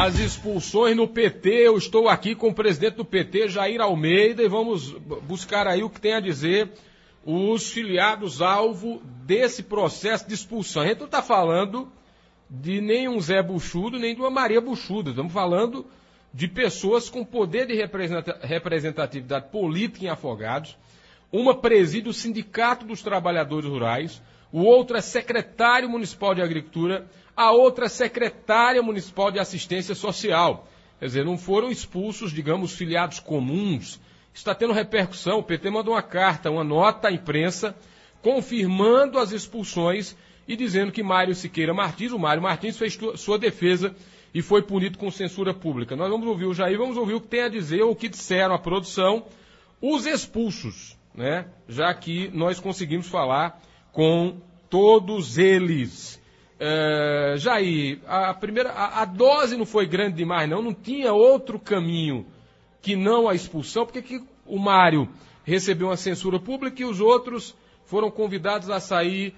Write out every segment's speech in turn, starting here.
As expulsões no PT, eu estou aqui com o presidente do PT, Jair Almeida, e vamos buscar aí o que tem a dizer os filiados alvo desse processo de expulsão. A gente não está falando de nem um Zé Buchudo, nem de uma Maria Buchuda. Estamos falando de pessoas com poder de representatividade política em Afogados. Uma preside o Sindicato dos Trabalhadores Rurais, o outro é secretário municipal de Agricultura, a outra secretária municipal de Assistência Social. Quer dizer, não foram expulsos, digamos, filiados comuns. Está tendo repercussão. O PT mandou uma carta, uma nota à imprensa, confirmando as expulsões e dizendo que Mário Siqueira Martins, o Mário Martins, fez sua defesa e foi punido com censura pública. Nós vamos ouvir o Jair, vamos ouvir o que tem a dizer, ou o que disseram à produção, os expulsos, né? Já que nós conseguimos falar com todos eles. Jair, a dose não foi grande demais, não tinha outro caminho que não a expulsão. Por que o Mário recebeu uma censura pública e os outros foram convidados a sair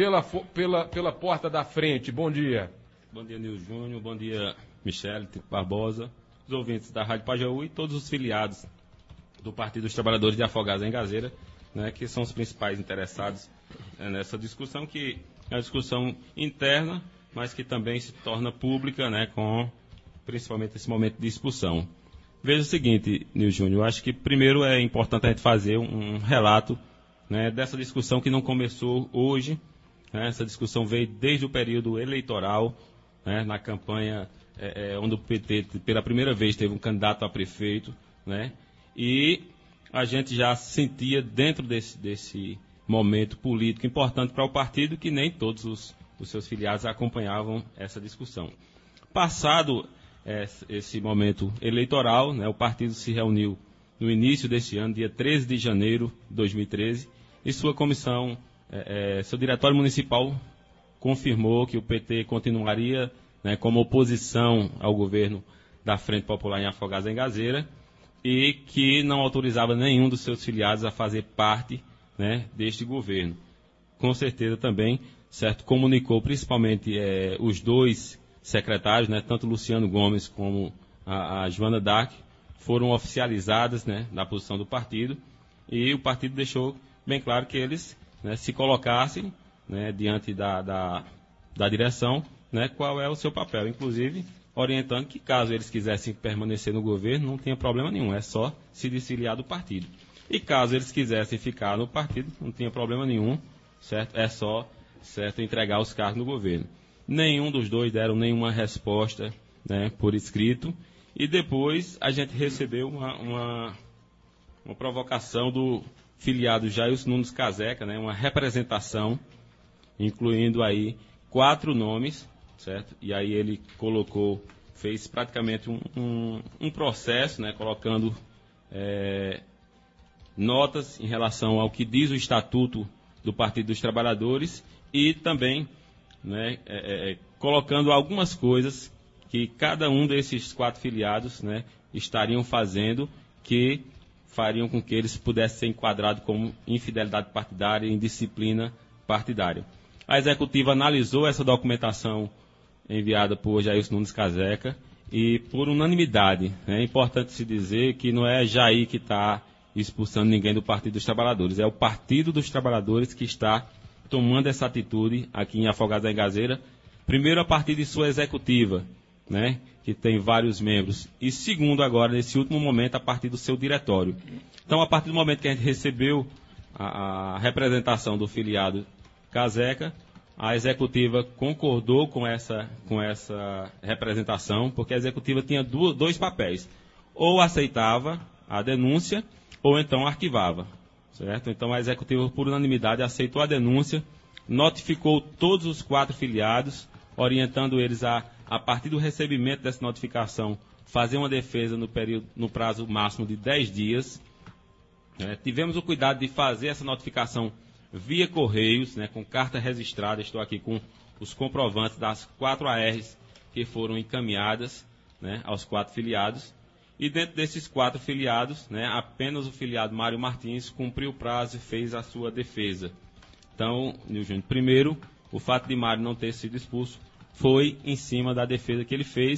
pela porta da frente? Bom dia. Bom dia, Nil Júnior, bom dia, Michele, Tico Barbosa, os ouvintes da Rádio Pajeú e todos os filiados do Partido dos Trabalhadores de Afogados em Gazeira, né, que são os principais interessados nessa discussão, que é uma discussão interna, mas que também se torna pública, né, com principalmente esse momento de expulsão. Veja o seguinte, Nil Júnior, eu acho que primeiro é importante a gente fazer um relato, né, dessa discussão que não começou hoje, né, essa discussão veio desde o período eleitoral, né, na campanha onde o PT pela primeira vez teve um candidato a prefeito, né, e a gente já sentia dentro desse momento político importante para o partido que nem todos os seus filiados acompanhavam essa discussão. Passado esse momento eleitoral, né, o partido se reuniu no início deste ano, dia 13 de janeiro de 2013, e sua comissão, seu diretório municipal confirmou que o PT continuaria, né, como oposição ao governo da Frente Popular em Afogados em Gazeira e que não autorizava nenhum dos seus filiados a fazer parte, né, deste governo. Com certeza também, certo, comunicou principalmente os dois secretários, né, tanto Luciano Gomes como a Joana Dark, foram oficializadas, né, na posição do partido, e o partido deixou bem claro que eles, né, se colocassem, né, diante da direção, né, qual é o seu papel, inclusive orientando que caso eles quisessem permanecer no governo, não tinha problema nenhum, é só se desfiliar do partido. E caso eles quisessem ficar no partido, não tinha problema nenhum, certo? É só, certo, entregar os cargos no governo. Nenhum dos dois deram nenhuma resposta, né, por escrito, e depois a gente recebeu uma provocação do filiado Jailson Nunes Caseca, né, uma representação, incluindo aí 4 nomes, certo? E aí ele fez praticamente um processo, né, colocando notas em relação ao que diz o Estatuto do Partido dos Trabalhadores e também, né, colocando algumas coisas que cada um desses 4 filiados, né, estariam fazendo que fariam com que eles pudessem ser enquadrados como infidelidade partidária e indisciplina partidária. A executiva analisou essa documentação enviada por Jailson Nunes Caseca e por unanimidade. É importante se dizer que não é Jair que está expulsando ninguém do Partido dos Trabalhadores, é o Partido dos Trabalhadores que está tomando essa atitude aqui em Afogados em Gazeira, primeiro a partir de sua executiva, né, que tem vários membros, e segundo agora, nesse último momento, a partir do seu diretório. Então, a partir do momento que a gente recebeu a representação do filiado Caseca, a executiva concordou com essa representação, porque a executiva tinha dois papéis. Ou aceitava a denúncia, ou então arquivava. Certo? Então a executiva, por unanimidade, aceitou a denúncia, notificou todos os 4 filiados, orientando eles a partir do recebimento dessa notificação, fazer uma defesa no prazo máximo de 10 dias. Tivemos o cuidado de fazer essa notificação via Correios, né, com carta registrada. Estou aqui com os comprovantes das 4 ARs que foram encaminhadas, né, aos 4 filiados. E dentro desses 4 filiados, né, apenas o filiado Mário Martins cumpriu o prazo e fez a sua defesa. Então, Nil Júnior, primeiro, o fato de Mário não ter sido expulso foi em cima da defesa que ele fez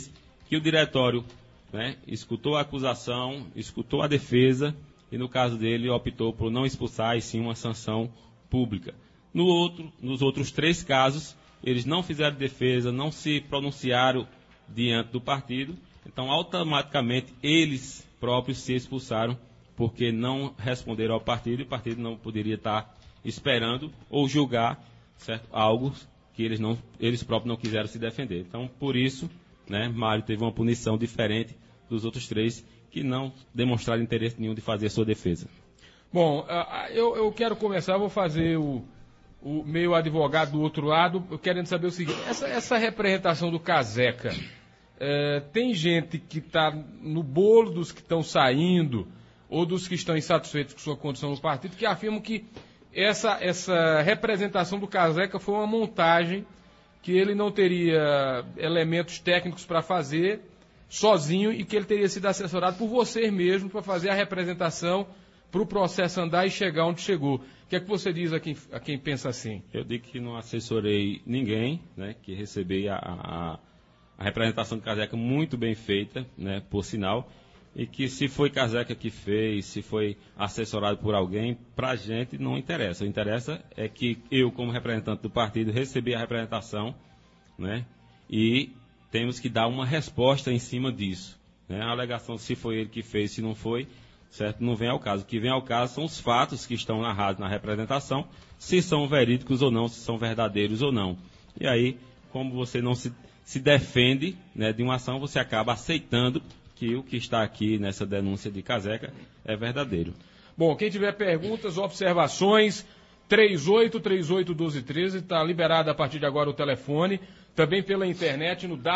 que o diretório, né, escutou a acusação, escutou a defesa e, no caso dele, optou por não expulsar e sim uma sanção pública. Nos outros 3 casos, eles não fizeram defesa, não se pronunciaram diante do partido, então automaticamente eles próprios se expulsaram porque não responderam ao partido e o partido não poderia estar esperando ou julgar, certo, algo que eles próprios não quiseram se defender. Então, por isso, né, Mário teve uma punição diferente dos outros 3 que não demonstraram interesse nenhum de fazer a sua defesa. Bom, eu quero começar, vou fazer o meio advogado do outro lado, eu querendo saber o seguinte, essa representação do Caseca, tem gente que está no bolo dos que estão saindo, ou dos que estão insatisfeitos com sua condição no partido, que afirmam que essa representação do Caseca foi uma montagem, que ele não teria elementos técnicos para fazer sozinho e que ele teria sido assessorado por você mesmo para fazer a representação para o processo andar e chegar onde chegou. O que é que você diz a quem pensa assim? Eu digo que não assessorei ninguém, né, que recebi a representação do Caseca muito bem feita, né, por sinal, e que se foi Caseca que fez, se foi assessorado por alguém, para a gente não interessa. O que interessa é que eu, como representante do partido, recebi a representação, né, e temos que dar uma resposta em cima disso. Né? A alegação se foi ele que fez, se não foi, certo? Não vem ao caso. O que vem ao caso são os fatos que estão narrados na representação, se são verídicos ou não, se são verdadeiros ou não. E aí, como você não se defende, né, de uma ação, você acaba aceitando que o que está aqui nessa denúncia de Caseca é verdadeiro. Bom, quem tiver perguntas, observações, 38381213, está liberado a partir de agora o telefone, também pela internet no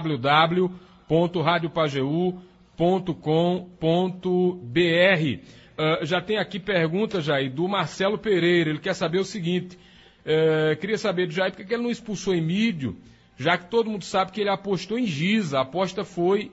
www.radiopageu.com.br. Já tem aqui pergunta, Jair, do Marcelo Pereira, ele quer saber o seguinte, queria saber do Jair, por que ele não expulsou Emílio, já que todo mundo sabe que ele apostou em Giza, a aposta foi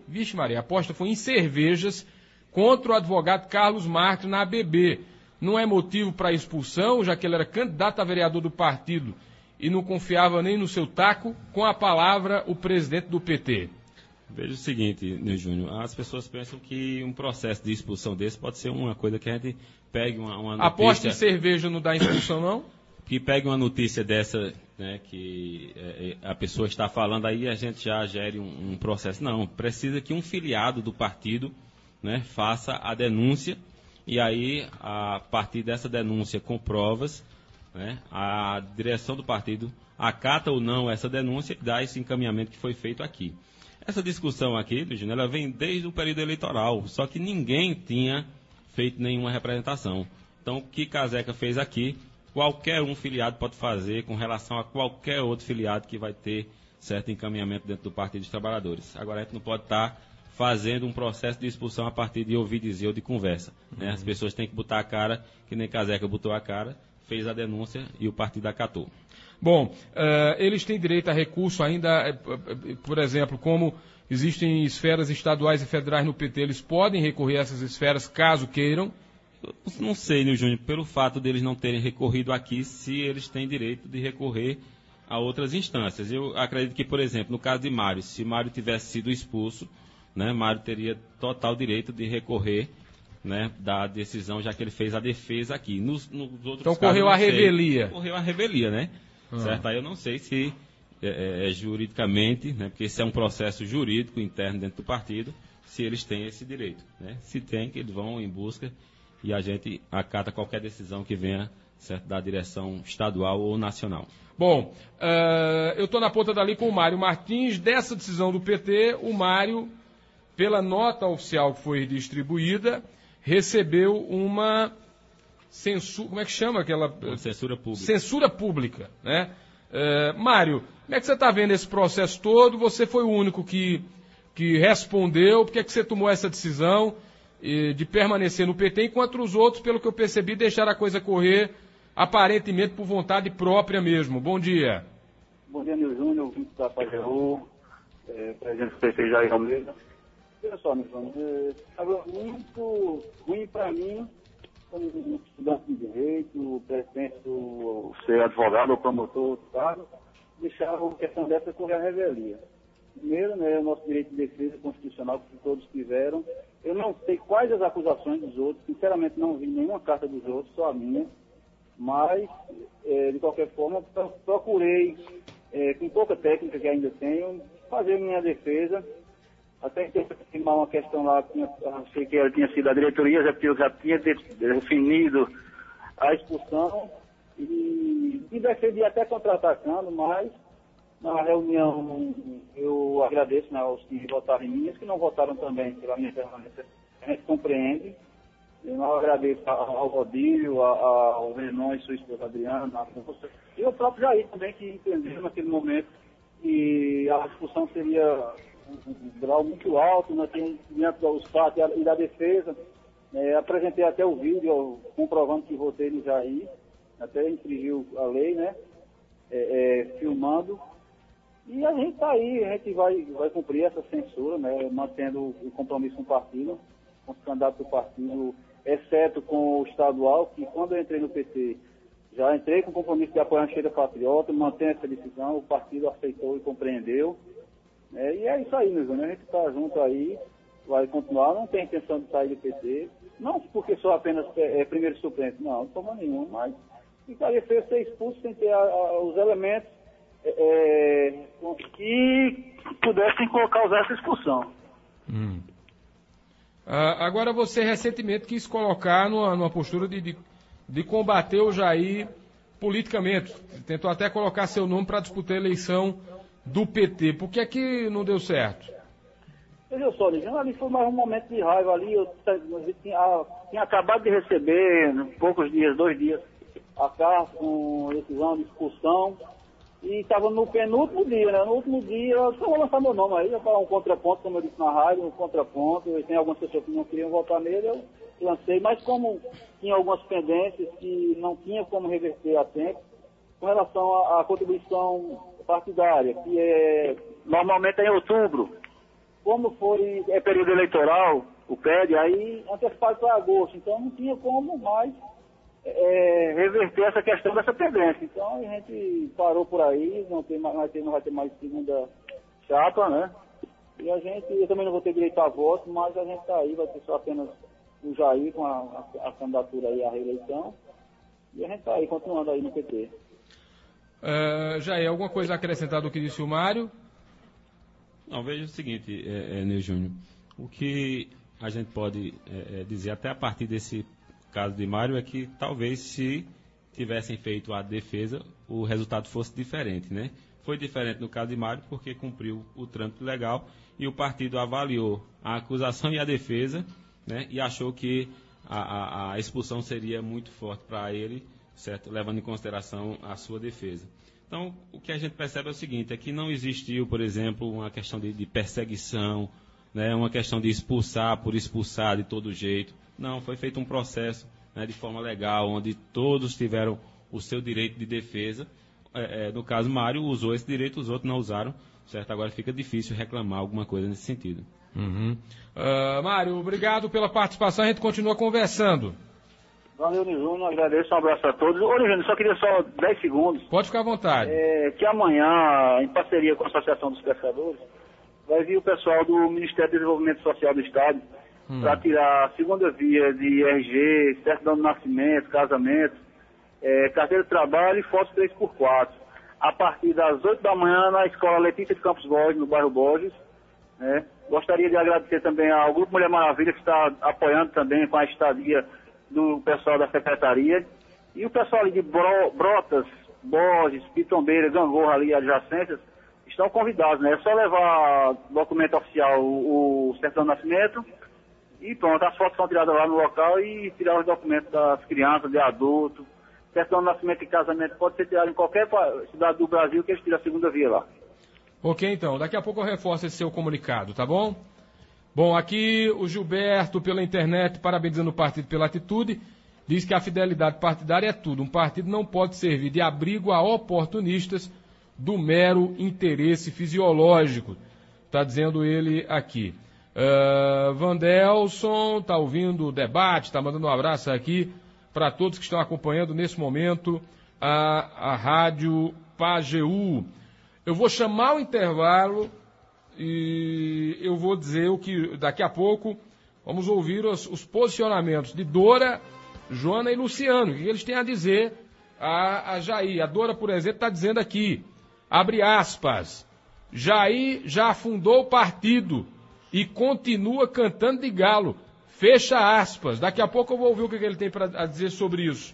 em cervejas contra o advogado Carlos Marques na ABB. Não é motivo para expulsão, já que ele era candidato a vereador do partido e não confiava nem no seu taco. Com a palavra, o presidente do PT. Veja o seguinte, Nil Júnior, as pessoas pensam que um processo de expulsão desse pode ser uma coisa que a gente pegue uma notícia... Aposta em cerveja não dá expulsão, não? Que pegue uma notícia dessa, né, que a pessoa está falando, aí a gente já gere um processo. Não, precisa que um filiado do partido, né, faça a denúncia e aí, a partir dessa denúncia com provas, né, a direção do partido acata ou não essa denúncia e dá esse encaminhamento que foi feito aqui. Essa discussão aqui, Júnior, ela vem desde o período eleitoral, só que ninguém tinha feito nenhuma representação. Então, o que Caseca fez aqui, qualquer um filiado pode fazer com relação a qualquer outro filiado que vai ter certo encaminhamento dentro do Partido dos Trabalhadores. Agora, a gente não pode estar fazendo um processo de expulsão a partir de ouvir dizer ou de conversa. Né? As pessoas têm que botar a cara, que nem Caseca botou a cara, fez a denúncia e o partido acatou. Bom, eles têm direito a recurso ainda, por exemplo, como existem esferas estaduais e federais no PT, eles podem recorrer a essas esferas caso queiram? Eu não sei, Nil Júnior, pelo fato deles não terem recorrido aqui, se eles têm direito de recorrer a outras instâncias. Eu acredito que, por exemplo, no caso de Mário, se Mário tivesse sido expulso, né, Mário teria total direito de recorrer, né, da decisão, já que ele fez a defesa aqui. Nos outros então casos, correu a revelia. Correu a revelia, né? Certo? Aí eu não sei se juridicamente, né, porque esse é um processo jurídico interno dentro do partido, se eles têm esse direito. Né? Se tem, que eles vão em busca e a gente acata qualquer decisão que venha, certo, da direção estadual ou nacional. Bom, eu estou na ponta dali com o Mário Martins. Dessa decisão do PT, o Mário, pela nota oficial que foi distribuída, recebeu uma censura, como é que chama aquela? Censura pública. Censura pública, né? Mário, como é que você está vendo esse processo todo? Você foi o único que respondeu. Por que é que você tomou essa decisão de permanecer no PT, enquanto os outros, pelo que eu percebi, deixaram a coisa correr aparentemente por vontade própria mesmo? Bom dia. Bom dia, Nil Júnior, ouvinte da Pajeú, presidente do PT Jair Almeida. Olha só, Nil Júnior, estava muito ruim para mim, como estudante de direito, o presidente do ser advogado ou promotor, sabe, deixar a questão dessa correr a revelia. Primeiro, né, o nosso direito de defesa constitucional que todos tiveram. Eu não sei quais as acusações dos outros, sinceramente não vi nenhuma carta dos outros, só a minha. Mas, de qualquer forma, procurei, com pouca técnica que ainda tenho, fazer minha defesa. Até que uma questão lá, achei que ela tinha sido a diretoria, já tinha definido a expulsão e defendi até contra-atacando, mas na reunião eu agradeço, né, aos que votaram em mim, os que não votaram também pela minha permanência, a gente compreende. Eu agradeço ao Rodílio, ao Renan e sua esposa Adriana, à força, e ao próprio Jair também, que entendeu naquele momento que a expulsão seria um grau muito alto, né, diante dos fatos e da defesa. Apresentei até o vídeo comprovando que votei no Jair, até infringiu a lei, né, filmando. E a gente está aí, a gente vai cumprir essa censura, né, mantendo o compromisso com o partido, com os candidatos do partido, exceto com o estadual, que quando eu entrei no PT, já entrei com o compromisso de apoiar a Anchieta Patriota, mantém essa decisão, o partido aceitou e compreendeu. E é isso aí, meu irmão, a gente está junto aí, vai continuar, não tem intenção de sair do PT, não porque sou apenas primeiro suplente, não, de forma nenhuma, mas ficaria feio ser expulso sem ter os elementos que pudessem causar essa expulsão. Agora você recentemente quis colocar numa postura de combater o Jair politicamente, tentou até colocar seu nome para disputar a eleição do PT. Por que é que não deu certo? Veja só, ali foi mais um momento de raiva ali, eu tinha acabado de receber, poucos dias, 2 dias, a carta com decisão de expulsão, e estava no penúltimo dia, né? No último dia, eu vou lançar meu nome aí, para um contraponto, como eu disse na rádio, um contraponto, e tem algumas pessoas que não queriam votar nele, eu lancei, mas como tinha algumas pendências que não tinha como reverter a tempo, com relação à contribuição partidária, que normalmente é em outubro, como foi período eleitoral, o PED, aí antecipado para agosto, então não tinha como mais reverter essa questão dessa pendência. Então a gente parou por aí, não vai ter mais segunda chapa, né? E eu também não vou ter direito a voto, mas a gente está aí, vai ter só apenas o Jair com a candidatura aí à reeleição, e a gente está aí, continuando aí no PT. Jair, alguma coisa a acrescentar do que disse o Mário? Não, veja o seguinte, Nil Júnior, o que a gente pode dizer até a partir desse caso de Mário é que talvez se tivessem feito a defesa, o resultado fosse diferente, né? Foi diferente no caso de Mário porque cumpriu o trâmite legal e o partido avaliou a acusação e a defesa, né? E achou que a expulsão seria muito forte para ele, certo? Levando em consideração a sua defesa. Então, o que a gente percebe é o seguinte, é que não existiu, por exemplo, uma questão de perseguição, né? Uma questão de expulsar por expulsar de todo jeito. Não, foi feito um processo, né, de forma legal, onde todos tiveram o seu direito de defesa. No caso, Mário usou esse direito, os outros não usaram, certo? Agora fica difícil reclamar alguma coisa nesse sentido. Mário, obrigado pela participação, a gente continua conversando. Valeu, Nilson, agradeço, um abraço a todos. Ô, Nilson, só queria só 10 segundos. Pode ficar à vontade. Que amanhã, em parceria com a Associação dos Pescadores, vai vir o pessoal do Ministério do Desenvolvimento Social do Estado para tirar a segunda via de RG, certidão de nascimento, casamento, carteira de trabalho e foto 3x4. A partir das 8 da manhã na Escola Letícia de Campos Borges, no bairro Borges. Gostaria de agradecer também ao Grupo Mulher Maravilha, que está apoiando também com a estadia do pessoal da Secretaria. E o pessoal ali de Brotas, Borges, Pitombeira, Gangorra ali, adjacências, estão convidados, né? É só levar documento oficial, o certidão de nascimento, e pronto, as fotos são tiradas lá no local e tirar os documentos das crianças, de adultos. Certidão de nascimento e casamento pode ser tirado em qualquer cidade do Brasil que eles tiram a segunda via lá. Ok, então, daqui a pouco eu reforço esse seu comunicado, tá bom? Bom, aqui o Gilberto, pela internet, parabenizando o partido pela atitude, diz que a fidelidade partidária é tudo. Um partido não pode servir de abrigo a oportunistas do mero interesse fisiológico. Está dizendo ele aqui. Vandelson está ouvindo o debate, está mandando um abraço aqui para todos que estão acompanhando nesse momento a Rádio Pajeú. Eu vou chamar o intervalo e eu vou dizer o que daqui a pouco vamos ouvir os posicionamentos de Dora, Joana e Luciano, o que eles têm a dizer a Jair. A Dora, por exemplo, está dizendo aqui, abre aspas, Jair já fundou o partido e continua cantando de galo, fecha aspas. Daqui a pouco eu vou ouvir o que ele tem para dizer sobre isso.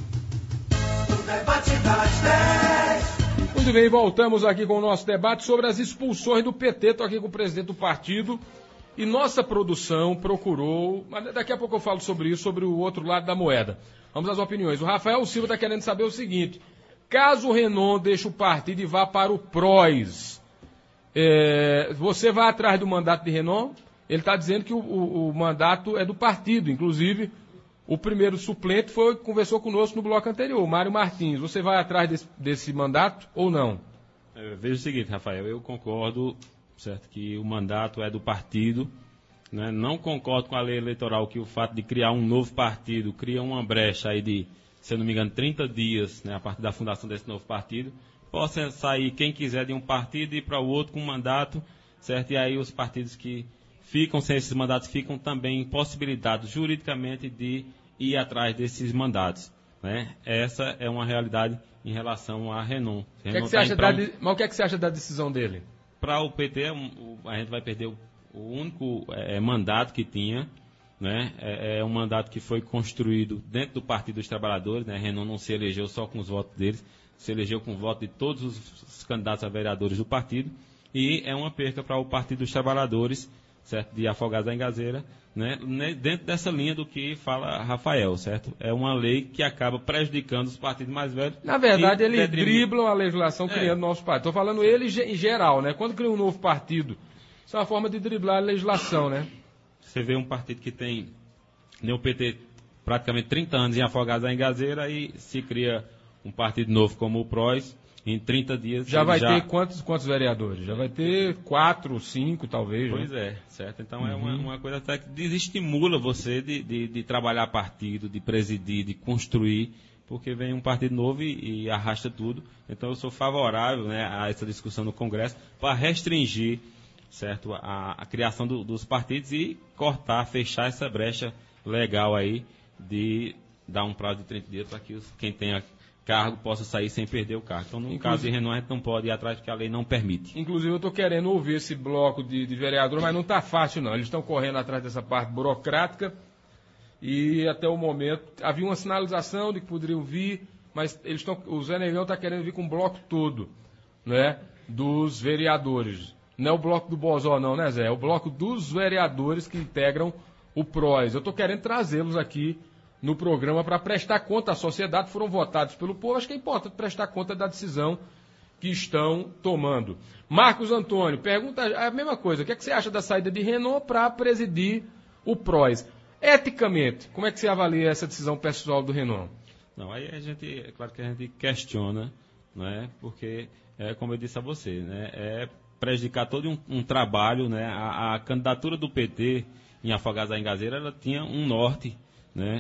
Muito bem, voltamos aqui com o nosso debate sobre as expulsões do PT. Estou aqui com o presidente do partido e nossa produção procurou, mas daqui a pouco eu falo sobre isso, sobre o outro lado da moeda. Vamos às opiniões. O Rafael Silva está querendo saber o seguinte, caso o Renan deixe o partido e vá para o PROS, você vai atrás do mandato de Renan? Ele está dizendo que o mandato é do partido, inclusive o primeiro suplente conversou conosco no bloco anterior, Mário Martins. Você vai atrás desse mandato ou não? Eu vejo o seguinte, Rafael, eu concordo, certo, que o mandato é do partido, né? Não concordo com a lei eleitoral que o fato de criar um novo partido cria uma brecha aí de, se eu não me engano, 30 dias, né, a partir da fundação desse novo partido, possa sair quem quiser de um partido e ir para o outro com um mandato, certo? E aí os partidos que ficam sem esses mandatos ficam também impossibilitados juridicamente de ir atrás desses mandatos, né? Essa é uma realidade em relação a Renan. Mas o que é que você acha da decisão dele? Para o PT, a gente vai perder o único mandato que tinha, né? É um mandato que foi construído dentro do Partido dos Trabalhadores, né? Renan não se elegeu só com os votos deles, se elegeu com o voto de todos os candidatos a vereadores do partido, e é uma perca para o Partido dos Trabalhadores, certo? De Afogados da Engazeira, né? Dentro dessa linha do que fala Rafael, certo? É uma lei que acaba prejudicando os partidos mais velhos. Na verdade, eles driblam a legislação criando novos partidos. Estou falando ele em geral, né? Quando cria um novo partido, isso é uma forma de driblar a legislação, né? Você vê um partido que tem, o PT, praticamente 30 anos em Afogados da Engazeira e se cria um partido novo como o PROS, em 30 dias... Já vai ter quantos vereadores? Já vai ter 4, 5, talvez. Pois né? Certo? Então é uma coisa até que desestimula você de trabalhar partido, de presidir, de construir, porque vem um partido novo e arrasta tudo. Então eu sou favorável, né, a essa discussão no Congresso para restringir, certo, a criação dos partidos e cortar, fechar essa brecha legal aí de dar um prazo de 30 dias para que quem tenha cargo possa sair sem perder o cargo. Então, no caso de Renan, a gente não pode ir atrás porque a lei não permite. Inclusive, eu estou querendo ouvir esse bloco de vereadores, mas não está fácil, não. Eles estão correndo atrás dessa parte burocrática e, até o momento, havia uma sinalização de que poderiam vir, mas o Zé Negão está querendo vir com o bloco todo, né, dos vereadores. Não é o bloco do Bozó, não, né, Zé? É o bloco dos vereadores que integram o PROS. Eu estou querendo trazê-los aqui no programa para prestar conta à sociedade, foram votados pelo povo, acho que é importante prestar conta da decisão que estão tomando. Marcos Antônio, pergunta a mesma coisa, o que é que você acha da saída de Renan para presidir o PROS? Eticamente, como é que você avalia essa decisão pessoal do Renan? Não, aí é claro que a gente questiona, né, porque, como eu disse a você, né, é prejudicar todo um trabalho, né, a candidatura do PT em Afogados da Engazeira, ela tinha um norte, né,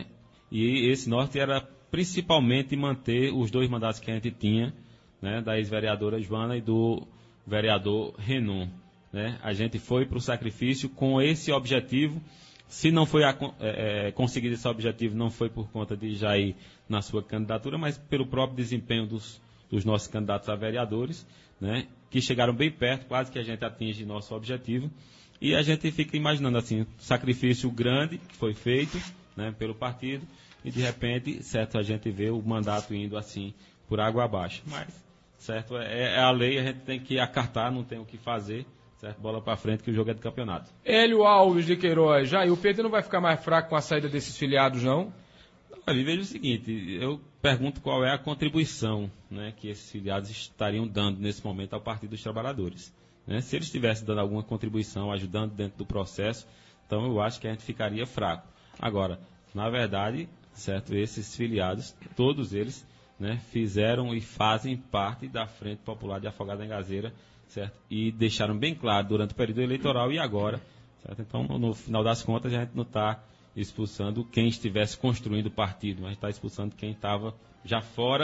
e esse norte era principalmente manter os 2 mandatos que a gente tinha, né, da ex-vereadora Joana e do vereador Renan, né? A gente foi para o sacrifício com esse objetivo. Se não foi conseguido esse objetivo, não foi por conta de Jair na sua candidatura, mas pelo próprio desempenho dos nossos candidatos a vereadores, né, que chegaram bem perto, quase que a gente atinge nosso objetivo. E a gente fica imaginando assim, sacrifício grande que foi feito, né, pelo partido, e de repente, certo, a gente vê o mandato indo assim por água abaixo. Mas, certo, é a lei, a gente tem que acatar, não tem o que fazer, certo, bola para frente que o jogo é de campeonato. Hélio Alves de Queiroz, já, e o PT não vai ficar mais fraco com a saída desses filiados, não? Olha, veja o seguinte, eu pergunto qual é a contribuição, né, que esses filiados estariam dando nesse momento ao Partido dos Trabalhadores. Né? Se eles estivessem dando alguma contribuição, ajudando dentro do processo, então eu acho que a gente ficaria fraco. Agora, na verdade, certo, esses filiados, todos eles, né, fizeram e fazem parte da Frente Popular de Afogados da Engazeira, certo? E deixaram bem claro durante o período eleitoral e agora, certo? Então, no final das contas, a gente não está expulsando quem estivesse construindo o partido, mas está expulsando quem estava já fora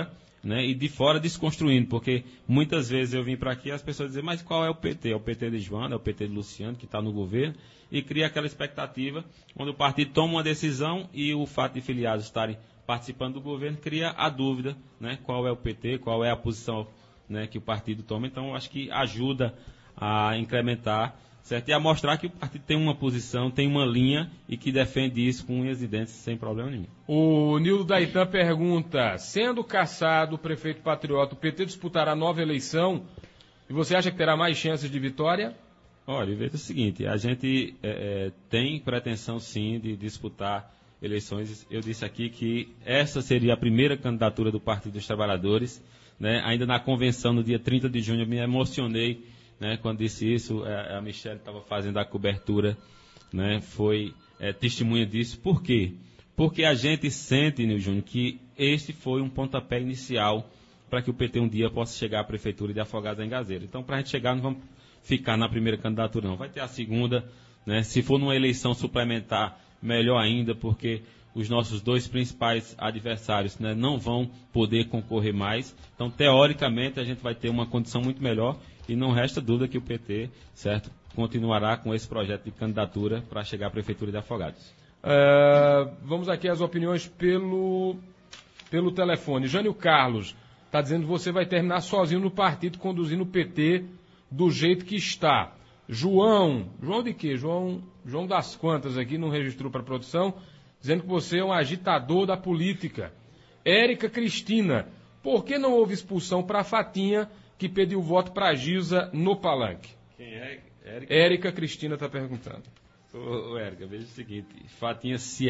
né, e de fora desconstruindo, porque muitas vezes eu vim para aqui e as pessoas dizem, mas qual é o PT? É o PT de Joana, é o PT de Luciano, que está no governo, e cria aquela expectativa, onde o partido toma uma decisão e o fato de filiados estarem participando do governo cria a dúvida, né, qual é o PT, qual é a posição, né, que o partido toma. Então, eu acho que ajuda a incrementar, certo? E a mostrar que o partido tem uma posição, tem uma linha e que defende isso com unhas e dentes sem problema nenhum. O Nildo Daitan pergunta, sendo cassado o prefeito patriota, o PT disputará nova eleição e você acha que terá mais chances de vitória? Olha, veja o seguinte, a gente tem pretensão sim de disputar eleições. Eu disse aqui que essa seria a primeira candidatura do Partido dos Trabalhadores, né? Ainda na convenção, no dia 30 de junho, eu me emocionei, né, quando disse isso. A Michelle estava fazendo a cobertura, né, foi testemunha disso. Por quê? Porque a gente sente, Nil Júnior, que este foi um pontapé inicial para que o PT um dia possa chegar à Prefeitura de Afogados da Engazeira. Então, para a gente chegar, não vamos ficar na primeira candidatura, não. Vai ter a segunda, né? Se for numa eleição suplementar, melhor ainda, porque os nossos dois principais adversários, né, não vão poder concorrer mais. Então, teoricamente, a gente vai ter uma condição muito melhor e não resta dúvida que o PT, certo, continuará com esse projeto de candidatura para chegar à Prefeitura de Afogados. Vamos aqui às opiniões pelo telefone. Jânio Carlos está dizendo que você vai terminar sozinho no partido, conduzindo o PT do jeito que está. João de quê? João das quantas aqui, não registrou para a produção, dizendo que você é um agitador da política. Érica Cristina, por que não houve expulsão para a Fatinha, que pediu voto para a Giza no Palanque? Quem é? Érica Cristina está perguntando. Ô, Érica, veja o seguinte, Fatinha se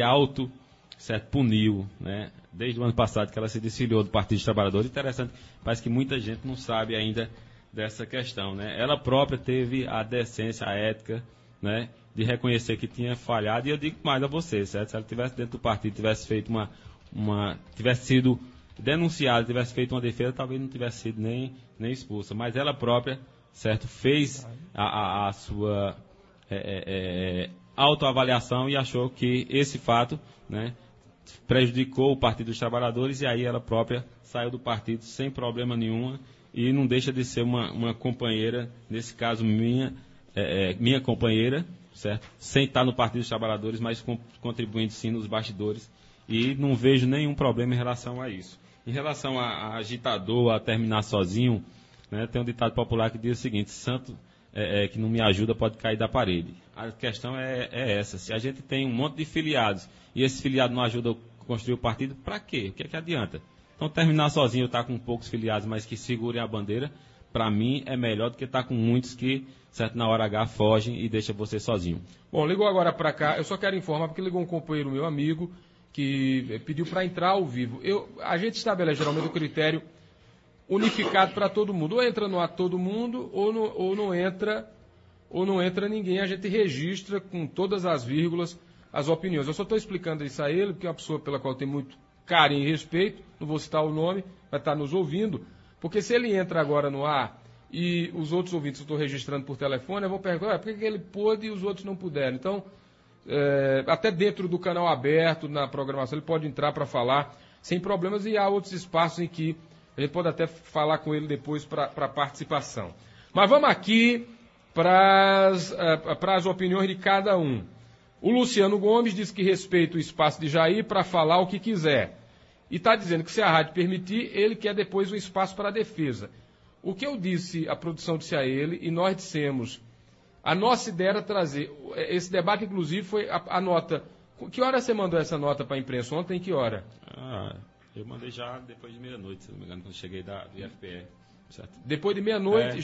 puniu, né? Desde o ano passado que ela se desfiliou do Partido dos Trabalhadores. Interessante, parece que muita gente não sabe ainda dessa questão, né? Ela própria teve a decência, a ética, né, de reconhecer que tinha falhado, e eu digo mais a você, certo? Se ela tivesse dentro do partido, tivesse feito tivesse sido denunciada, tivesse feito uma defesa, talvez não tivesse sido nem expulsa, mas ela própria, certo, fez a sua autoavaliação e achou que esse fato, né, prejudicou o Partido dos Trabalhadores, e aí ela própria saiu do partido sem problema nenhum. E não deixa de ser uma companheira, nesse caso minha companheira, certo? Sem estar no Partido dos Trabalhadores, mas contribuindo sim nos bastidores. E não vejo nenhum problema em relação a isso. Em relação a agitador, a terminar sozinho, né, tem um ditado popular que diz o seguinte: santo que não me ajuda pode cair da parede. A questão é essa. Se a gente tem um monte de filiados e esse filiado não ajuda a construir o partido, para quê? O que é que adianta? Então, terminar sozinho, estar com poucos filiados, mas que segurem a bandeira, para mim é melhor do que estar com muitos que, certo, na hora H fogem e deixam você sozinho. Bom, ligou agora para cá, eu só quero informar, porque ligou um companheiro meu amigo que pediu para entrar ao vivo. A gente estabelece geralmente o critério unificado para todo mundo. Ou entra no ar todo mundo, ou não entra ninguém. A gente registra com todas as vírgulas as opiniões. Eu só estou explicando isso a ele, porque é uma pessoa pela qual tem muito carinho e respeito, não vou citar o nome, vai estar nos ouvindo, porque se ele entra agora no ar e os outros ouvintes eu estou registrando por telefone, eu vou perguntar, por que ele pôde e os outros não puderam? Então, até dentro do canal aberto, na programação, ele pode entrar para falar sem problemas, e há outros espaços em que a gente pode até falar com ele depois para participação. Mas vamos aqui para as opiniões de cada um. O Luciano Gomes diz que respeita o espaço de Jair para falar o que quiser. E está dizendo que se a rádio permitir, ele quer depois um espaço para a defesa. O que eu disse, a produção disse a ele, e nós dissemos, a nossa ideia era trazer, esse debate inclusive foi a nota. Que hora você mandou essa nota para a imprensa? Ontem, que hora? Eu mandei já depois de meia-noite, se não me engano, quando cheguei do IFPE. Certo? Depois de meia-noite,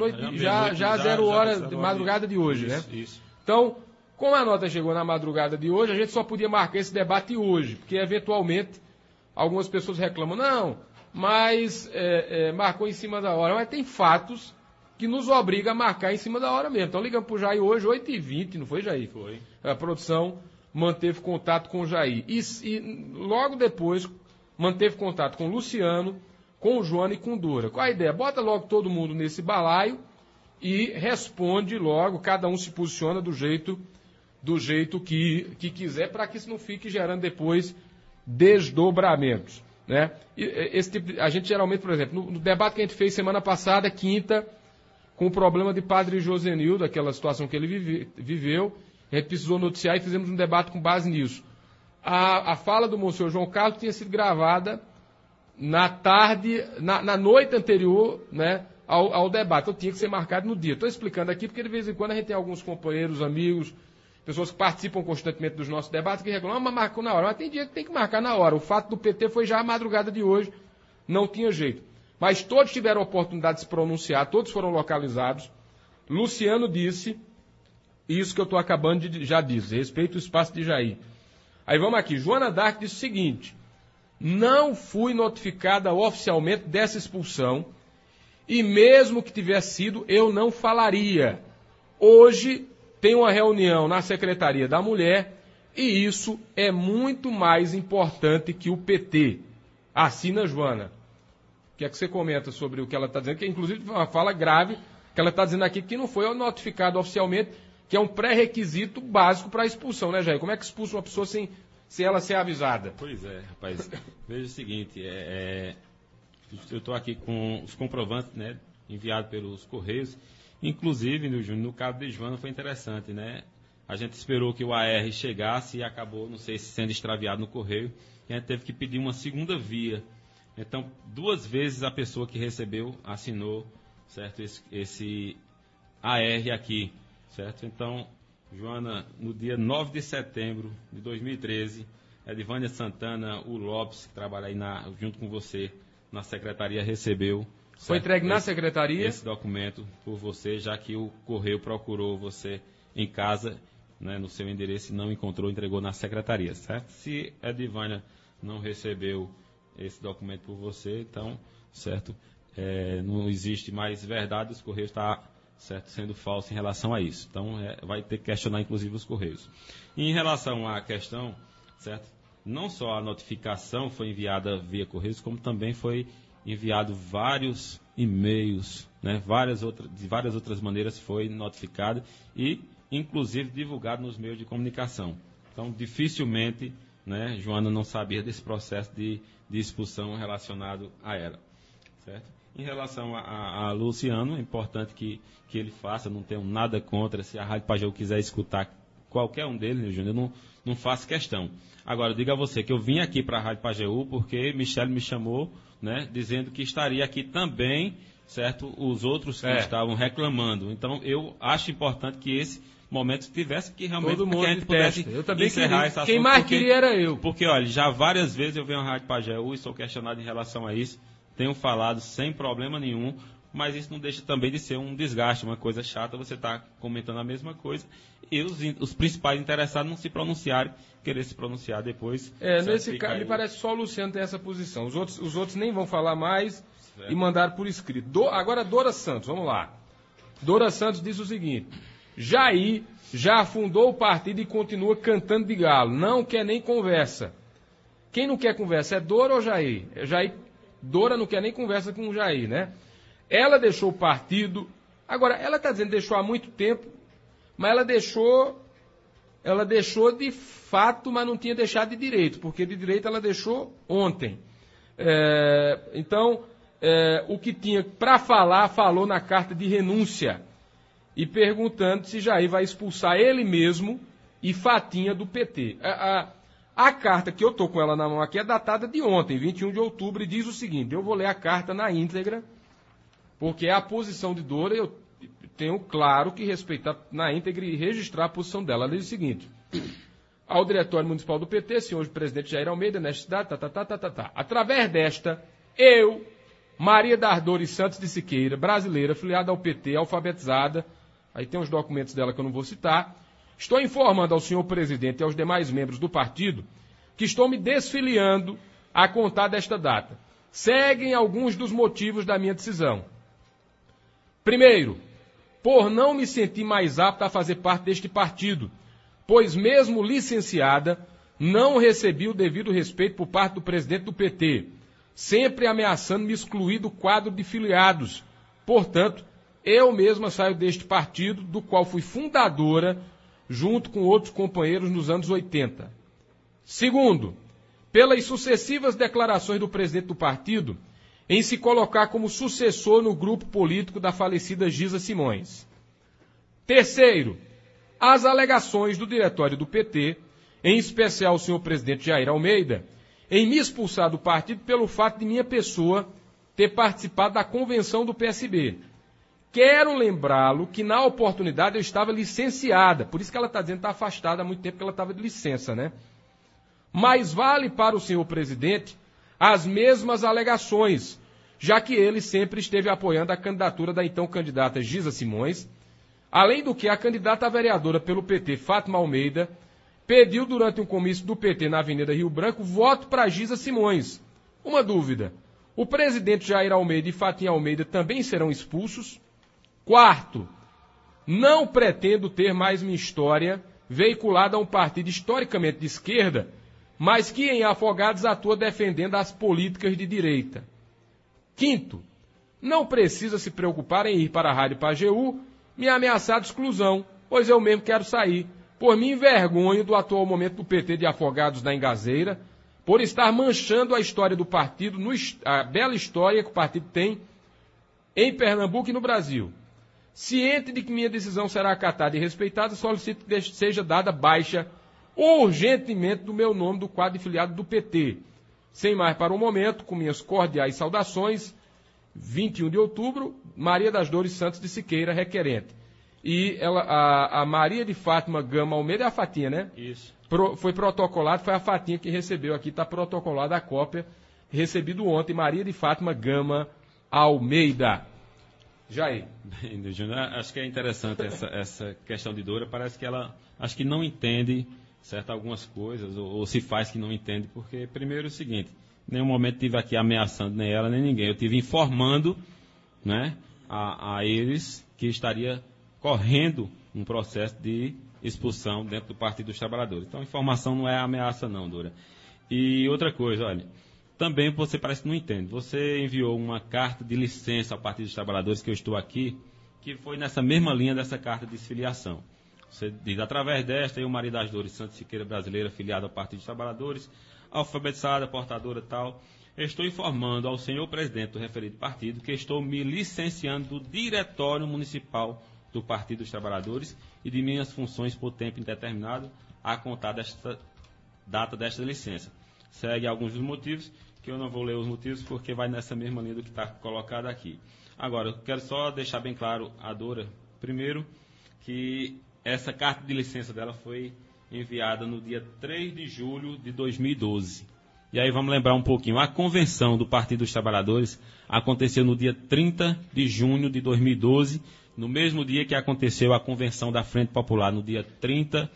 já 0 horas de madrugada de hoje, isso, né? Isso. Então, como a nota chegou na madrugada de hoje, a gente só podia marcar esse debate hoje, porque eventualmente algumas pessoas reclamam, não, mas marcou em cima da hora. Mas tem fatos que nos obrigam a marcar em cima da hora mesmo. Então ligamos para o Jair hoje, 8h20, não foi, Jair? Foi. A produção manteve contato com o Jair. E logo depois manteve contato com o Luciano, com o Joana e com o Dora. Qual a ideia? Bota logo todo mundo nesse balaio e responde logo, cada um se posiciona do jeito que quiser, para que isso não fique gerando depois desdobramentos. né? E esse tipo a gente geralmente, por exemplo, no debate que a gente fez semana passada, quinta, com o problema de Padre Josenildo, aquela situação que ele viveu, a gente precisou noticiar e fizemos um debate com base nisso. A fala do Monsenhor João Carlos tinha sido gravada na tarde, na noite anterior, né, ao debate. Então tinha que ser marcado no dia. Estou explicando aqui porque de vez em quando a gente tem alguns companheiros, amigos, pessoas que participam constantemente dos nossos debates que reclamam, mas marcou na hora. Mas tem dia que tem que marcar na hora. O fato do PT foi já a madrugada de hoje, não tinha jeito. Mas todos tiveram a oportunidade de se pronunciar, todos foram localizados. Luciano disse isso que eu estou acabando de já dizer, respeito ao espaço de Jair. Aí vamos aqui, Joana Dark disse o seguinte: não fui notificada oficialmente dessa expulsão e mesmo que tivesse sido, eu não falaria. Hoje tem uma reunião na Secretaria da Mulher e isso é muito mais importante que o PT. Assina Joana. O que é que você comenta sobre o que ela está dizendo? Que inclusive uma fala grave que ela está dizendo aqui que não foi notificado oficialmente, que é um pré-requisito básico para a expulsão, né, Jair? Como é que expulsa uma pessoa sem ela ser avisada? Pois é, rapaz. Veja o seguinte, eu estou aqui com os comprovantes, né, enviados pelos Correios. Inclusive, no caso de Joana foi interessante, né? A gente esperou que o AR chegasse e acabou, não sei se sendo extraviado no Correio, e a gente teve que pedir uma segunda via. Então, 2 vezes a pessoa que recebeu assinou, certo, esse AR aqui, certo? Então, Joana, no dia 9 de setembro de 2013, Edivânia Santana, o Lopes, que trabalha aí junto com você na secretaria, recebeu. Certo? Foi entregue na secretaria? Esse documento por você, já que o Correio procurou você em casa, né, no seu endereço, e não encontrou, entregou na secretaria, certo? Se Edivânia não recebeu esse documento por você, então, certo, não existe mais verdade, os Correios estão, certo, sendo falso em relação a isso. Então, vai ter que questionar, inclusive, os Correios. E em relação à questão, certo, não só a notificação foi enviada via Correios, como também foi enviado vários e-mails, né, de várias outras maneiras foi notificado e, inclusive, divulgado nos meios de comunicação. Então, dificilmente, né, Joana não sabia desse processo de expulsão relacionado a ela, certo? Em relação a Luciano, é importante que ele faça, não tenho nada contra, se a Rádio Pajeú quiser escutar qualquer um deles, né, Júnior, eu não faço questão. Agora, eu digo a você que eu vim aqui para a Rádio Pajeú porque Michele me chamou, né, dizendo que estaria aqui também, certo, os outros que estavam reclamando. Então, eu acho importante que esse momento tivesse que realmente todo mundo a gente pudesse eu também encerrar esse assunto. Quem mais queria era eu. Porque, olha, já várias vezes eu venho à Rádio Pajeú e sou questionado em relação a isso. Tenho falado sem problema nenhum, mas isso não deixa também de ser um desgaste, uma coisa chata, você está comentando a mesma coisa e os principais interessados não se pronunciarem, querer se pronunciar depois. Nesse caso, me parece só o Luciano tem essa posição. Os outros nem vão falar mais e mandaram por escrito. Agora, Dora Santos, vamos lá. Dora Santos diz o seguinte: Jair já afundou o partido e continua cantando de galo. Não quer nem conversa. Quem não quer conversa é Dora ou Jair? Dora não quer nem conversa com o Jair, né? Ela deixou o partido. Agora, ela está dizendo que deixou há muito tempo, mas ela deixou de fato, mas não tinha deixado de direito, porque de direito ela deixou ontem. O que tinha para falar, falou na carta de renúncia. E perguntando se Jair vai expulsar ele mesmo e Fatinha do PT. A carta que eu estou com ela na mão aqui é datada de ontem, 21 de outubro, e diz o seguinte: eu vou ler a carta na íntegra, porque é a posição de Dora, eu tenho claro que respeitar na íntegra e registrar a posição dela. Ela diz o seguinte: ao Diretório Municipal do PT, senhor presidente Jair Almeida, nesta cidade, através desta, eu, Maria Dardores Santos de Siqueira, brasileira, filiada ao PT, alfabetizada, aí tem os documentos dela que eu não vou citar, estou informando ao senhor presidente e aos demais membros do partido que estou me desfiliando a contar desta data. Seguem alguns dos motivos da minha decisão. Primeiro, por não me sentir mais apta a fazer parte deste partido, pois mesmo licenciada, não recebi o devido respeito por parte do presidente do PT, sempre ameaçando me excluir do quadro de filiados. Portanto, eu mesma saio deste partido, do qual fui fundadora, junto com outros companheiros nos anos 80. Segundo, pelas sucessivas declarações do presidente do partido em se colocar como sucessor no grupo político da falecida Gisa Simões. Terceiro, as alegações do diretório do PT, em especial o senhor presidente Jair Almeida, em me expulsar do partido pelo fato de minha pessoa ter participado da convenção do PSB. Quero lembrá-lo que na oportunidade eu estava licenciada, por isso que ela está dizendo que está afastada há muito tempo, que ela estava de licença, né? Mas vale para o senhor presidente as mesmas alegações, já que ele sempre esteve apoiando a candidatura da então candidata Gisa Simões, além do que a candidata a vereadora pelo PT, Fátima Almeida, pediu durante um comício do PT na Avenida Rio Branco voto para Gisa Simões. Uma dúvida, o presidente Jair Almeida e Fátima Almeida também serão expulsos? Quarto, não pretendo ter mais minha história veiculada a um partido historicamente de esquerda, mas que em Afogados atua defendendo as políticas de direita. Quinto, não precisa se preocupar em ir para a Rádio Pajeú me ameaçar de exclusão, pois eu mesmo quero sair. Por me envergonho do atual momento do PT de Afogados da Engazeira, por estar manchando a história do partido, a bela história que o partido tem em Pernambuco e no Brasil. Ciente de que minha decisão será acatada e respeitada, solicito que seja dada baixa urgentemente do meu nome do quadro de filiado do PT. Sem mais para o momento, com minhas cordiais saudações, 21 de outubro, Maria das Dores Santos de Siqueira, requerente. E a Maria de Fátima Gama Almeida é a Fatinha, né? Isso. Foi protocolado, foi a Fatinha que recebeu aqui, está protocolada a cópia, recebido ontem, Maria de Fátima Gama Almeida. Jair. Bem, Júnior, acho que é interessante essa questão de Dora, parece que ela, acho que não entende, certo, algumas coisas, ou se faz que não entende, porque, primeiro, é o seguinte, em nenhum momento estive aqui ameaçando nem ela, nem ninguém, eu estive informando, né, a eles que estaria correndo um processo de expulsão dentro do Partido dos Trabalhadores. Então, a informação não é ameaça não, Dora. E outra coisa, olha, também você parece que não entende. Você enviou uma carta de licença ao Partido dos Trabalhadores, que eu estou aqui, que foi nessa mesma linha dessa carta de desfiliação. Você diz, através desta, eu, Maria das Dores Santos Siqueira Brasileira, filiada ao Partido dos Trabalhadores, alfabetizada, portadora e tal, estou informando ao senhor presidente do referido partido que estou me licenciando do Diretório Municipal do Partido dos Trabalhadores e de minhas funções por tempo indeterminado a contar desta data desta licença. Segue alguns dos motivos, que eu não vou ler os motivos porque vai nessa mesma linha do que está colocado aqui. Agora, eu quero só deixar bem claro a Dora, primeiro, que essa carta de licença dela foi enviada no dia 3 de julho de 2012. E aí vamos lembrar um pouquinho, a convenção do Partido dos Trabalhadores aconteceu no dia 30 de junho de 2012, no mesmo dia que aconteceu a convenção da Frente Popular, no dia 30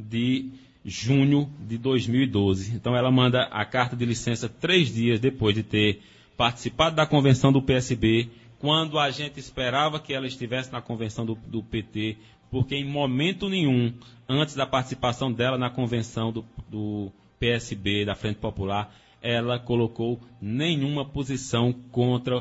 de junho de 2012. Então ela manda a carta de licença 3 dias depois de ter participado da convenção do PSB, quando a gente esperava que ela estivesse na convenção do PT, porque em momento nenhum, antes da participação dela na convenção do PSB, da Frente Popular, ela colocou nenhuma posição contra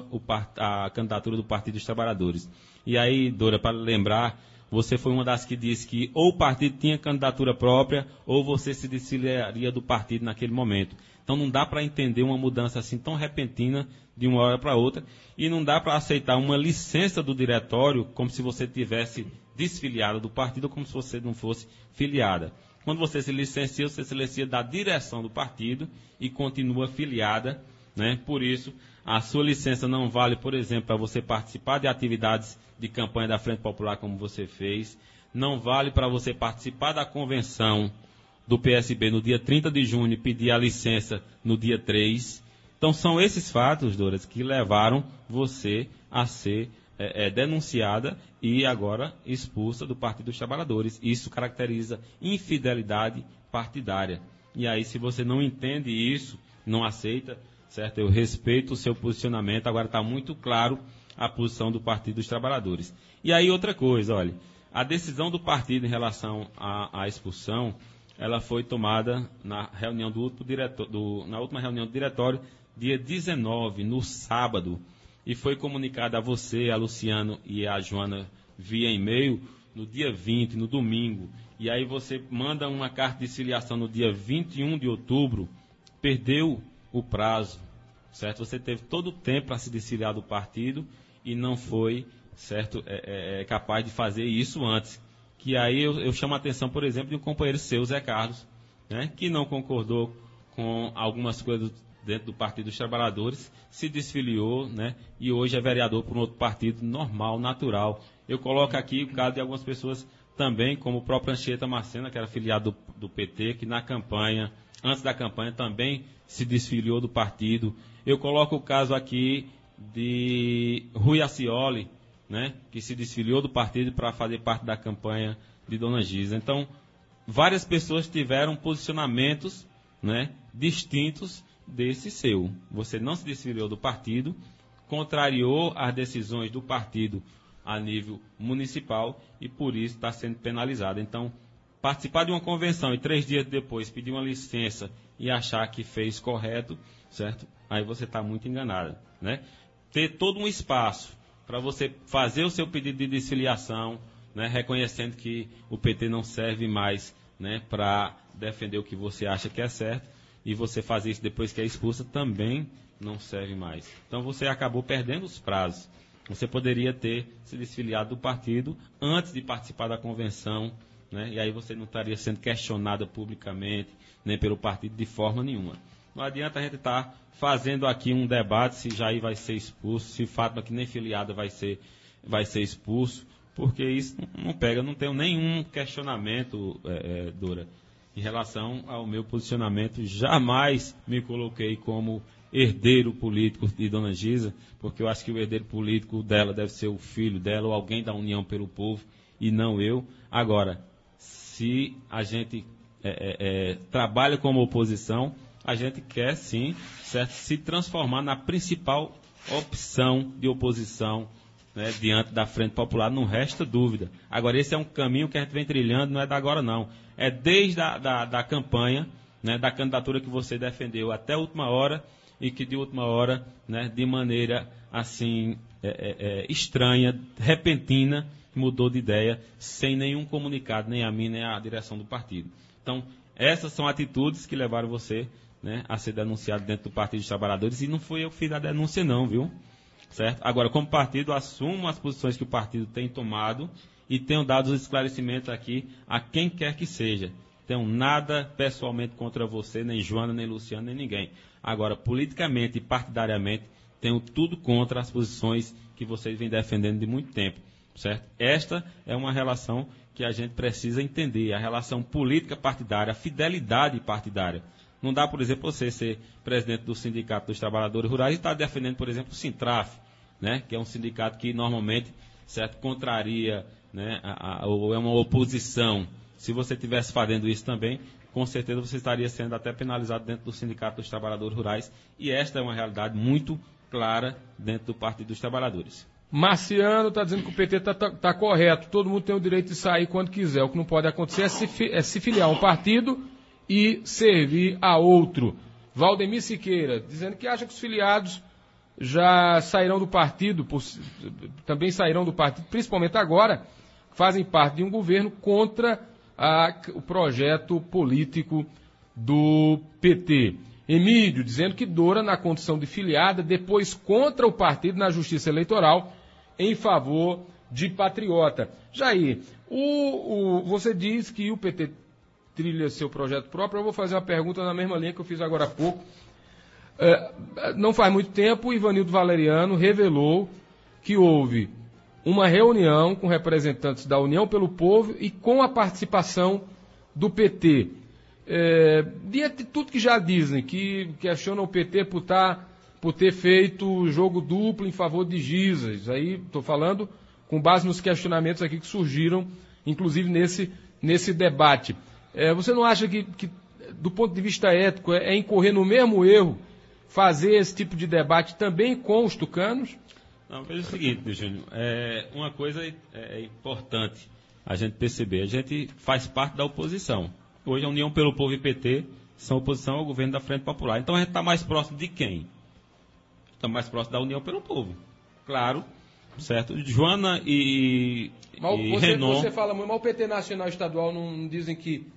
a candidatura do Partido dos Trabalhadores. E aí, Dora, para lembrar, você foi uma das que disse que ou o partido tinha candidatura própria, ou você se desfiliaria do partido naquele momento. Então não dá para entender uma mudança assim tão repentina de uma hora para outra, e não dá para aceitar uma licença do diretório como se você tivesse desfiliado do partido ou como se você não fosse filiada. Quando você se licencia, você se licencia da direção do partido e continua filiada, né? Por isso, a sua licença não vale, por exemplo, para você participar de atividades de campanha da Frente Popular como você fez, não vale para você participar da convenção do PSB no dia 30 de junho e pedir a licença no dia 3. Então são esses fatos, Doras, que levaram você a ser denunciada e agora expulsa do Partido dos Trabalhadores. Isso caracteriza infidelidade partidária. E aí, se você não entende isso, não aceita, certo? Eu respeito o seu posicionamento, agora está muito claro a posição do Partido dos Trabalhadores. E aí outra coisa, olha, a decisão do partido em relação à expulsão, ela foi tomada na reunião na última reunião do diretório, dia 19, no sábado, e foi comunicada a você, a Luciano e a Joana via e-mail no dia 20, no domingo. E aí você manda uma carta de filiação no dia 21 de outubro, perdeu o prazo, certo? Você teve todo o tempo para se desfiliar do partido e não foi, certo, capaz de fazer isso antes. Que aí eu chamo a atenção, por exemplo, de um companheiro seu, Zé Carlos, né, que não concordou com algumas coisas dentro do Partido dos Trabalhadores, se desfiliou, né, e hoje é vereador por um outro partido normal, natural. Eu coloco aqui o caso de algumas pessoas também, como o próprio Anchieta Marcena, que era filiado do PT, que na campanha, antes da campanha, também se desfiliou do partido. Eu coloco o caso aqui de Rui Acioli, né, que se desfiliou do partido para fazer parte da campanha de Dona Gisa. Então, várias pessoas tiveram posicionamentos, né, distintos desse seu. Você não se desfiliou do partido, contrariou as decisões do partido a nível municipal e por isso está sendo penalizado. Então, participar de uma convenção e 3 dias depois pedir uma licença e achar que fez correto, certo? Aí você está muito enganado, né? Ter todo um espaço para você fazer o seu pedido de desfiliação, né, reconhecendo que o PT não serve mais, né, para defender o que você acha que é certo, e você fazer isso depois que é expulsa também não serve mais. Então você acabou perdendo os prazos. Você poderia ter se desfiliado do partido antes de participar da convenção, né, e aí você não estaria sendo questionada publicamente, nem pelo partido de forma nenhuma. Não adianta a gente estar fazendo aqui um debate se Jair vai ser expulso, se Fátima, que nem filiada, vai ser expulso, porque isso não pega. Eu não tenho nenhum questionamento, Dora, em relação ao meu posicionamento. Jamais me coloquei como herdeiro político de Dona Gisa, porque eu acho que o herdeiro político dela deve ser o filho dela ou alguém da União pelo Povo, e não eu. Agora, se a gente trabalha como oposição, a gente quer, sim, certo, se transformar na principal opção de oposição, né, diante da Frente Popular, não resta dúvida. Agora, esse é um caminho que a gente vem trilhando, não é da agora, não. É desde da campanha, né, da candidatura que você defendeu até a última hora, e que de última hora, né, de maneira assim estranha, repentina, mudou de ideia, sem nenhum comunicado, nem a mim, nem a direção do partido. Então, essas são atitudes que levaram você, né, a ser denunciado dentro do Partido dos Trabalhadores, e não fui eu que fiz a denúncia, não, viu? Certo? Agora, como partido, assumo as posições que o partido tem tomado e tenho dado os esclarecimentos aqui a quem quer que seja. Tenho nada pessoalmente contra você, nem Joana, nem Luciano, nem ninguém. Agora, politicamente e partidariamente, tenho tudo contra as posições que vocês vêm defendendo de muito tempo. Certo? Esta é uma relação que a gente precisa entender, a relação política partidária, a fidelidade partidária. Não dá, por exemplo, você ser presidente do Sindicato dos Trabalhadores Rurais e estar defendendo, por exemplo, o Sintraf, né, que é um sindicato que normalmente, certo, contraria, né, ou é uma oposição. Se você estivesse fazendo isso também, com certeza você estaria sendo até penalizado dentro do Sindicato dos Trabalhadores Rurais, e esta é uma realidade muito clara dentro do Partido dos Trabalhadores. Marciano está dizendo que o PT está correto, todo mundo tem o direito de sair quando quiser. O que não pode acontecer é se filiar a um partido e servir a outro. Valdemir Siqueira, dizendo que acha que os filiados já sairão do partido, também sairão do partido, principalmente agora, fazem parte de um governo contra o projeto político do PT. Emílio, dizendo que Dora, na condição de filiada, depois contra o partido na Justiça Eleitoral, em favor de patriota. Jair, você diz que o PT trilha seu projeto próprio. Eu vou fazer uma pergunta na mesma linha que eu fiz agora há pouco. Não faz muito tempo, o Ivanildo Valeriano revelou que houve uma reunião com representantes da União pelo Povo e com a participação do PT. Diante de tudo que já dizem, que questionam o PT por ter feito jogo duplo em favor de Gisas. Aí estou falando com base nos questionamentos aqui que surgiram, inclusive nesse debate. Você não acha que, do ponto de vista ético, é incorrer no mesmo erro fazer esse tipo de debate também com os tucanos? Não, veja o seguinte, Júnior, uma coisa é importante a gente perceber, a gente faz parte da oposição. Hoje a União pelo Povo e PT são oposição ao governo da Frente Popular. Então a gente está mais próximo de quem? Está mais próximo da União pelo Povo. Claro, certo? Joana e Renan... Você fala muito, mas o PT Nacional e Estadual não dizem que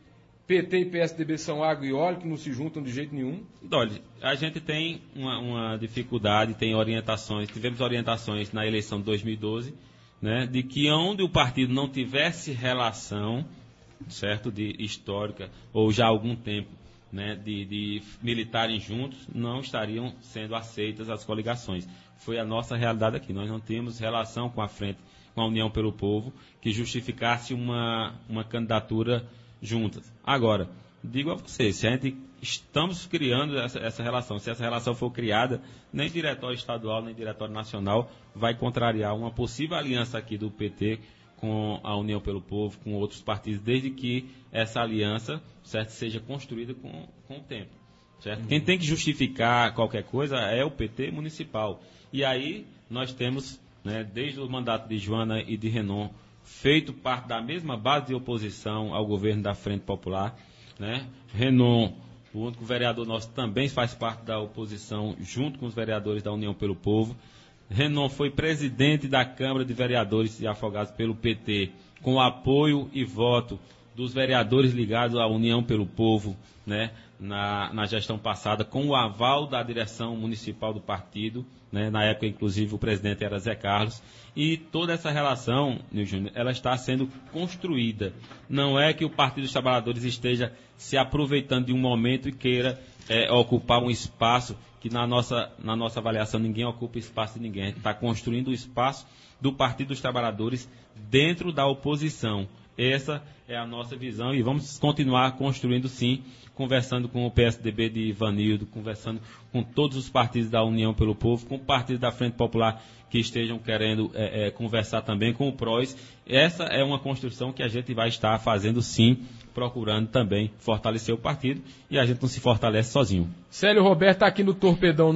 PT e PSDB são água e óleo, que não se juntam de jeito nenhum? Olha, a gente tem uma dificuldade, tem orientações, tivemos orientações na eleição de 2012, né, de que onde o partido não tivesse relação, certo, de histórica, ou já há algum tempo, né, de militarem juntos, não estariam sendo aceitas as coligações. Foi a nossa realidade aqui. Nós não temos relação com a frente, com a União pelo Povo, que justificasse uma candidatura juntas. Agora, digo a vocês, se a gente estamos criando essa relação, se essa relação for criada, nem diretório estadual, nem diretório nacional vai contrariar uma possível aliança aqui do PT com a União pelo Povo, com outros partidos, desde que essa aliança, certo, seja construída com o tempo. Certo? Quem tem que justificar qualquer coisa é o PT municipal. E aí nós temos, né, desde o mandato de Joana e de Renan, feito parte da mesma base de oposição ao governo da Frente Popular, né? Renan, o único vereador nosso, também faz parte da oposição, junto com os vereadores da União pelo Povo. Renan foi presidente da Câmara de Vereadores de Afogados pelo PT, com o apoio e voto dos vereadores ligados à União pelo Povo, né, na gestão passada, com o aval da direção municipal do partido, né, na época, inclusive, o presidente era Zé Carlos, e toda essa relação, Nilson Júnior, ela está sendo construída. Não é que o Partido dos Trabalhadores esteja se aproveitando de um momento e queira ocupar um espaço que, na nossa avaliação, ninguém ocupa espaço de ninguém. A gente está construindo o espaço do Partido dos Trabalhadores dentro da oposição. Essa é a nossa visão e vamos continuar construindo, sim, conversando com o PSDB de Ivanildo, conversando com todos os partidos da União pelo Povo, com o partido da Frente Popular que estejam querendo conversar também, com o PROS. Essa é uma construção que a gente vai estar fazendo, sim, procurando também fortalecer o partido, e a gente não se fortalece sozinho. Célio Roberto está aqui no Torpedão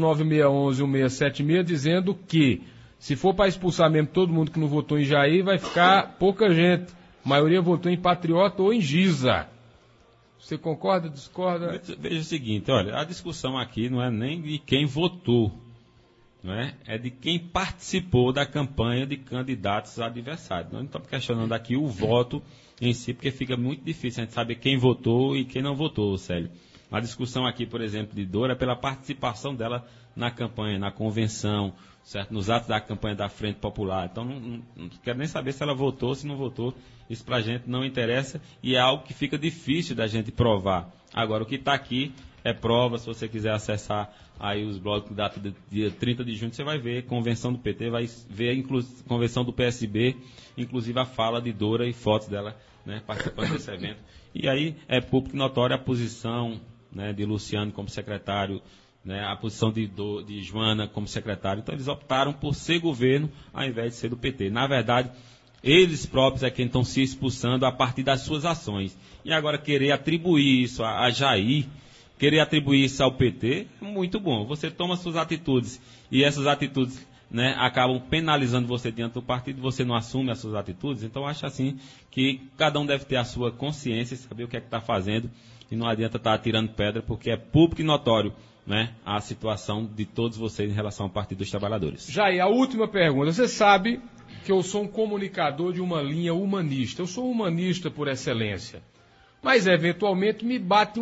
9611-1676 dizendo que se for para expulsar mesmo todo mundo que não votou em Jair, vai ficar pouca gente. A maioria votou em Patriota ou em Giza. Você concorda, discorda? Veja o seguinte, olha, a discussão aqui não é nem de quem votou, não é? É de quem participou da campanha de candidatos adversários. Nós não estamos questionando aqui o voto em si, porque fica muito difícil a gente saber quem votou e quem não votou, Célio. A discussão aqui, por exemplo, de Dora é pela participação dela na campanha, na convenção, certo? Nos atos da campanha da Frente Popular. Então, não quero nem saber se ela votou, se não votou. Isso pra gente não interessa e é algo que fica difícil da gente provar. Agora, o que está aqui é prova. Se você quiser acessar aí os blogs da data do dia 30 de junho, você vai ver convenção do PT, vai ver convenção do PSB, inclusive a fala de Dora e fotos dela, né, participando desse evento. E aí é público notória a posição, né, de Luciano como secretário, né, a posição de Joana como secretário. Então eles optaram por ser governo ao invés de ser do PT. Na verdade, eles próprios é quem estão se expulsando a partir das suas ações. E agora querer atribuir isso a Jair, querer atribuir isso ao PT, é muito bom. Você toma suas atitudes e essas atitudes, né, acabam penalizando você diante do partido, você não assume as suas atitudes. Então acho assim que cada um deve ter a sua consciência e saber o que é que está fazendo. E não adianta estar atirando pedra, porque é público e notório, né, a situação de todos vocês em relação ao Partido dos Trabalhadores. Jair, a última pergunta. Você sabe que eu sou um comunicador de uma linha humanista. Eu sou humanista por excelência. Mas, eventualmente, me bate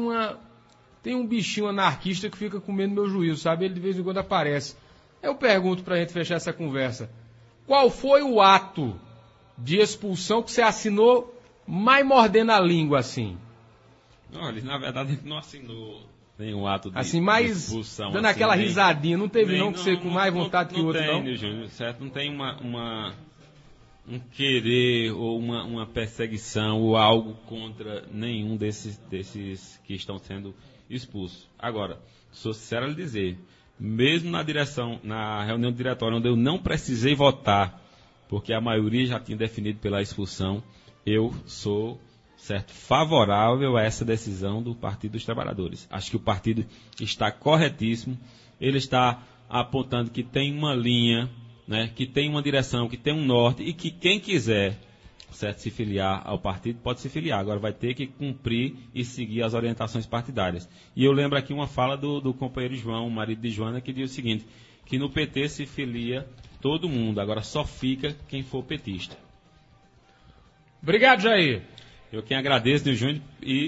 tem um bichinho anarquista que fica comendo meu juízo, sabe? Ele de vez em quando aparece. Eu pergunto para a gente fechar essa conversa. Qual foi o ato de expulsão que você assinou mais mordendo a língua, assim? Olha, na verdade, a gente não assinou nenhum ato de, assim, mais de expulsão. Dando assim, aquela risadinha. Não teve não que você com mais vontade que o outro, não? Não tem, Júnior, certo? Não tem um querer ou uma perseguição ou algo contra nenhum desses que estão sendo expulsos. Agora, sou sincero a lhe dizer, mesmo na reunião do diretório, onde eu não precisei votar, porque a maioria já tinha definido pela expulsão, eu sou, certo, favorável a essa decisão do Partido dos Trabalhadores. Acho que o partido está corretíssimo, ele está apontando que tem uma linha, né, que tem uma direção, que tem um norte e que quem quiser, certo, se filiar ao partido pode se filiar. Agora vai ter que cumprir e seguir as orientações partidárias. E eu lembro aqui uma fala do companheiro João, o marido de Joana, que diz o seguinte, que no PT se filia todo mundo, agora só fica quem for petista. Obrigado, Jair. Eu quem agradeço, Nil Júnior, e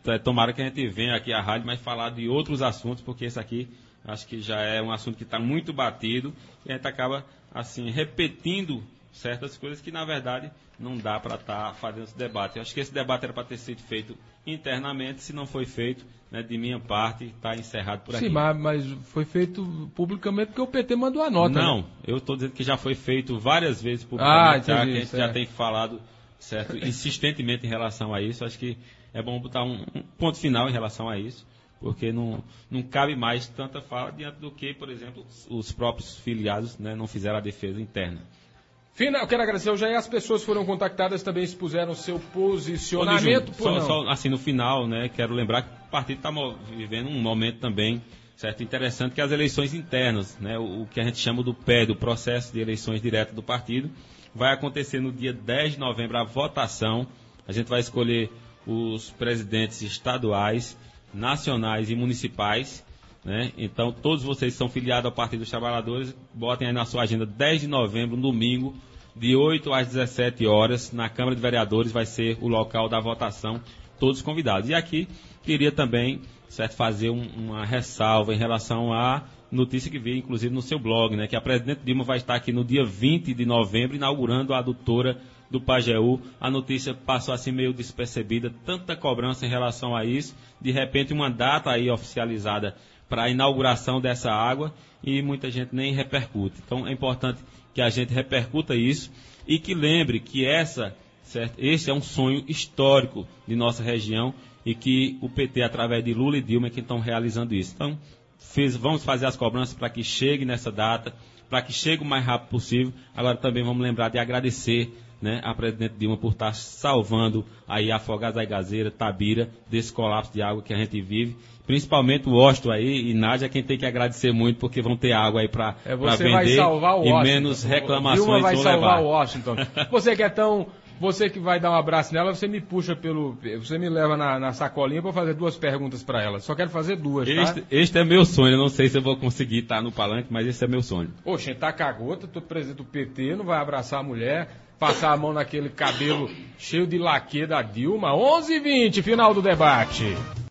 tomara que a gente venha aqui à rádio, mas falar de outros assuntos, porque esse aqui acho que já é um assunto que está muito batido e a gente acaba assim repetindo certas coisas que na verdade não dá para estar fazendo esse debate. Eu acho que esse debate era para ter sido feito internamente, se não foi feito, né, de minha parte, está encerrado por aqui. Sim, mas foi feito publicamente porque o PT mandou a nota. Não, né? eu estou dizendo que já foi feito várias vezes publicamente, que a gente já tem falado, certo, insistentemente em relação a isso. Acho que é bom botar um ponto final em relação a isso, porque não cabe mais tanta fala diante do que, por exemplo, os próprios filiados, né, não fizeram a defesa interna. Eu quero agradecer ao Jair. As pessoas foram contactadas, também expuseram seu posicionamento. Só assim, no final, né, quero lembrar que o partido está vivendo um momento também, certo, interessante, que é as eleições internas, né, o que a gente chama do PE, do processo de eleições diretas do partido. Vai acontecer no dia 10 de novembro a votação. A gente vai escolher os presidentes estaduais, nacionais e municipais, né? Então, todos vocês que são filiados ao Partido dos Trabalhadores, botem aí na sua agenda 10 de novembro, domingo, de 8 às 17 horas, na Câmara de Vereadores, vai ser o local da votação, todos convidados. E aqui, queria também, certo, fazer uma ressalva em relação à notícia que veio, inclusive, no seu blog, né? Que a presidente Dilma vai estar aqui no dia 20 de novembro, inaugurando a adutora do Pajeú. A notícia passou assim meio despercebida, tanta cobrança em relação a isso, de repente uma data aí oficializada para a inauguração dessa água e muita gente nem repercute. Então é importante que a gente repercuta isso e que lembre que esse é um sonho histórico de nossa região e que o PT, através de Lula e Dilma, é que estão realizando isso. Então vamos fazer as cobranças para que chegue nessa data, para que chegue o mais rápido possível. Agora também vamos lembrar de agradecer, né, a presidente Dilma por estar salvando aí Afogados da Engazeira, Tabira, desse colapso de água que a gente vive. Principalmente o Washington aí e Nádia, quem tem que agradecer muito, porque vão ter água aí para vender vai salvar o e Washington. menos reclamações Dilma vai vão salvar levar. o Washington. Você que vai dar um abraço nela, você me puxa você me leva na sacolinha para fazer 2 perguntas para ela. Só quero fazer 2, tá? Este é meu sonho, eu não sei se eu vou conseguir estar no palanque, mas esse é meu sonho. Poxa, tá cagota, tô presidente do PT, não vai abraçar a mulher, passar a mão naquele cabelo cheio de laque da Dilma. 11h20, final do debate.